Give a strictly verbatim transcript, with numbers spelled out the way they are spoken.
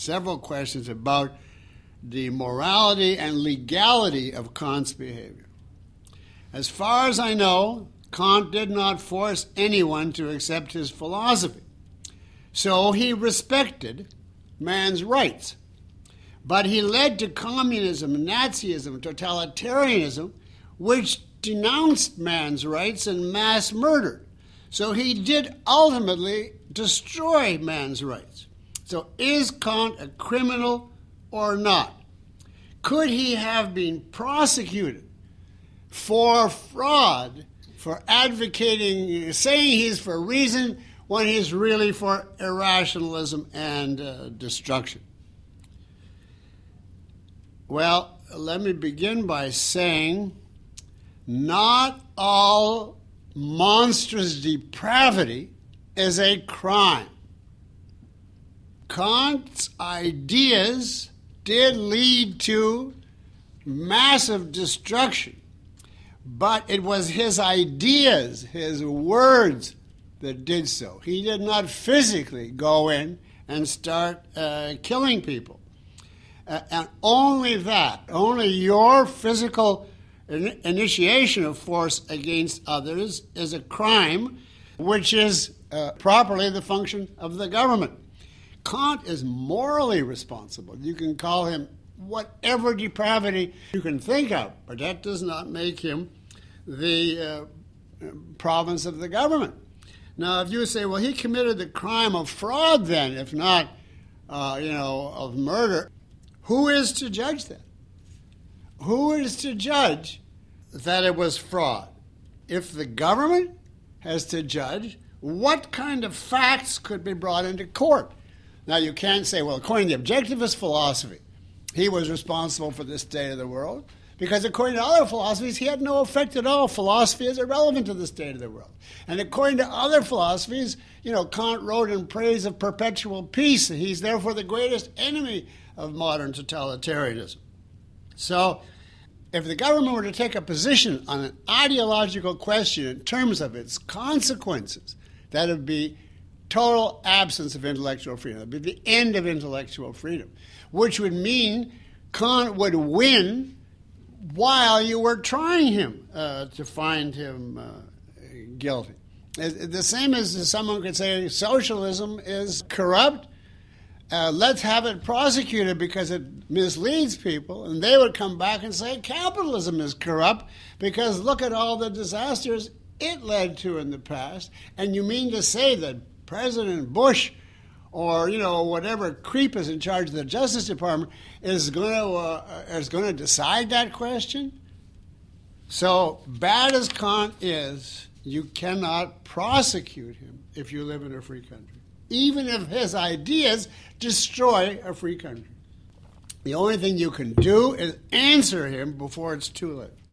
several questions about the morality and legality of Kant's behavior. As far as I know, Kant did not force anyone to accept his philosophy. So he respected man's rights. But he led to communism, Nazism, totalitarianism, which denounced man's rights and mass murder. So he did ultimately destroy man's rights. So is Kant a criminal or not? Could he have been prosecuted for fraud, for advocating, saying he's for reason when he's really for irrationalism and uh, destruction? Well, let me begin by saying not all monstrous depravity is a crime. Kant's ideas did lead to massive destruction, but it was his ideas, his words, that did so. He did not physically go in and start uh, killing people. Uh, and only that, only your physical in- initiation of force against others is a crime, which is uh, properly the function of the government. Kant is morally responsible. You can call him whatever depravity you can think of, but that does not make him the uh, province of the government. Now, if you say, well, he committed the crime of fraud then, if not, uh, you know, of murder, who is to judge that? Who is to judge that it was fraud? If the government has to judge, what kind of facts could be brought into court? Now, you can't say, well, according to the objectivist philosophy, he was responsible for the state of the world, because according to other philosophies, he had no effect at all. Philosophy is irrelevant to the state of the world. And according to other philosophies, you know, Kant wrote in praise of perpetual peace. He's therefore the greatest enemy of modern totalitarianism. So, if the government were to take a position on an ideological question in terms of its consequences, that would be total absence of intellectual freedom. It would be the end of intellectual freedom, which would mean Kant would win while you were trying him uh, to find him uh, guilty. The same as someone could say socialism is corrupt. Uh, let's have it prosecuted because it misleads people. And they would come back and say capitalism is corrupt because look at all the disasters it led to in the past. And you mean to say that President Bush or, you know, whatever creep is in charge of the Justice Department is going to uh, is going to decide that question? So bad as Kant is, you cannot prosecute him if you live in a free country, even if his ideas destroy a free country. The only thing you can do is answer him before it's too late.